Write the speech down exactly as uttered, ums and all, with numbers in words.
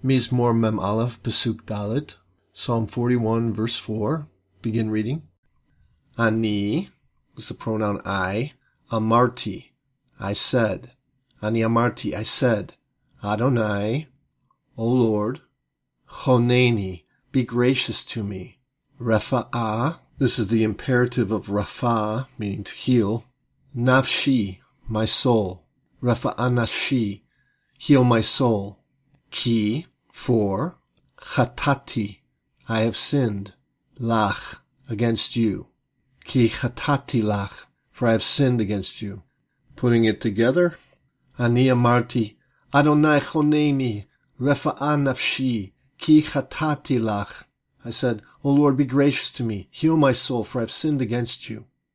Mizmor Mem Aleph Pasuk Dalet, Psalm forty-one, verse four. Begin reading. Ani is the pronoun I. Amarti, I said. Ani amarti, I said. Adonai, O Lord. Choneni, be gracious to me. Refa'ah, this is the imperative of Rafa, meaning to heal. Nafshi, my soul. Refa'ah nafshi, heal my soul. Ki, for. Chatati, I have sinned. Lach, against you. Ki chatati lach, for I have sinned against you. Putting it together. Ani amarti, Adonai choneni, refa'ah nafshi, ki chatati lach. I said, O Lord, be gracious to me, heal my soul, for I have sinned against you.